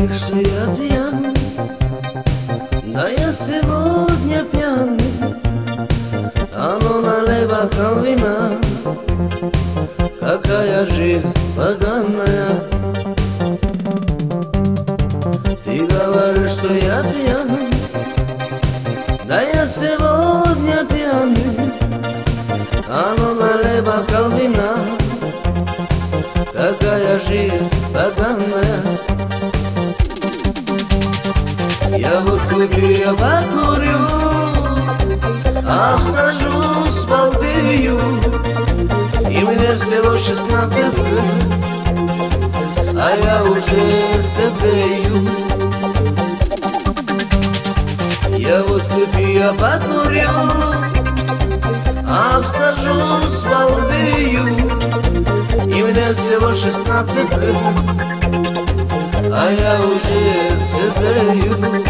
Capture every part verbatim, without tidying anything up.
говоришь, что я пьян, да я сегодня пьяный. А ну налей бокал вина, какая жизнь поганая. Ты говоришь, что я пьян, да я сегодня пьяный. А ну налей бокал вина, какая жизнь поганая. Я водку пью, я покурю, обсажусь, балдею, и мне всего шестнадцать лет, а я уже седею. Я водку пью, я покурю, обсажусь, балдею, и мне всего шестнадцать лет, а я уже седею.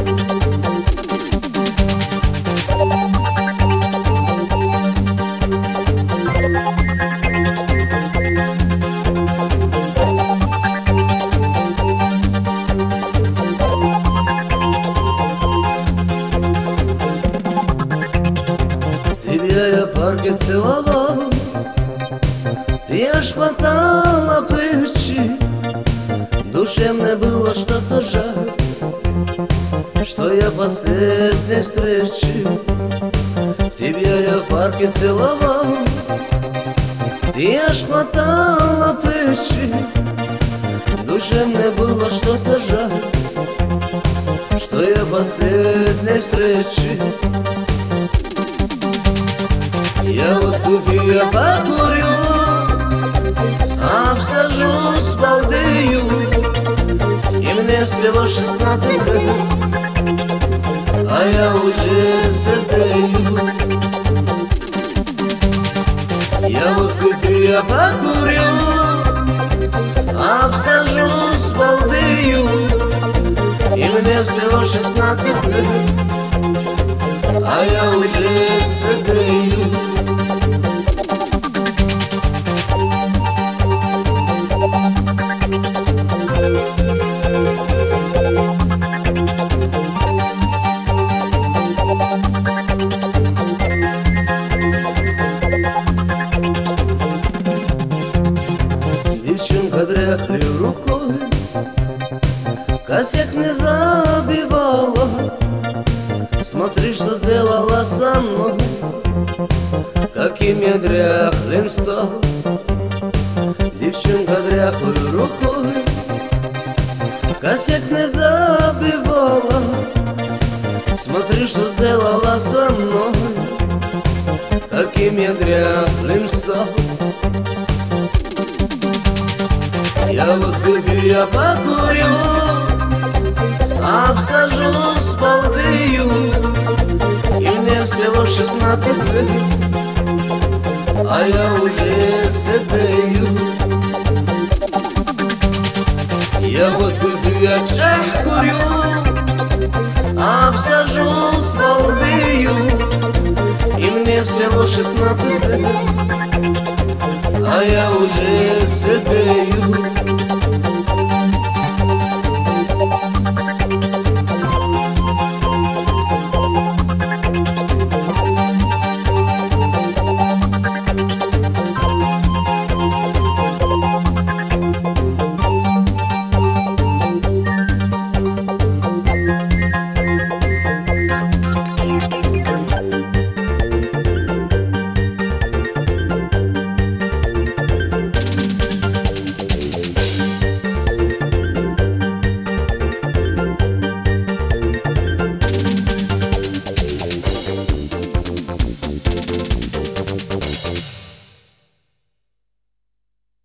Тебя я в парке целовал, ты аж хватала плечи. Душе мне было что-то жаль, что я последней встречи. Тебя я в парке целовал, ты аж хватала плечи. Душе мне было что-то жаль, что я последней встречи. Я водку пью, я покурю, обсажусь, балдею, и мне всего шестнадцать лет, а я уже седею. Я водку пью, я покурю, обсажусь, балдею, и мне всего шестнадцать лет, а я уже седею. Девчонка дряхлой рукой косяк не забивала. Смотри, что сделала со мной, каким я дряхлым стал. Девчонка дряхлой рукой косяк не забивала. Смотри, что сделала со мной, каким я дряхлым стал. Я водку пью, я покурю, обсажусь, балдею, и мне всего шестнадцать лет, а я уже седею. Я водку пью, я чай курю, обсажусь, балдею, и мне всего шестнадцать лет, а я уже седею.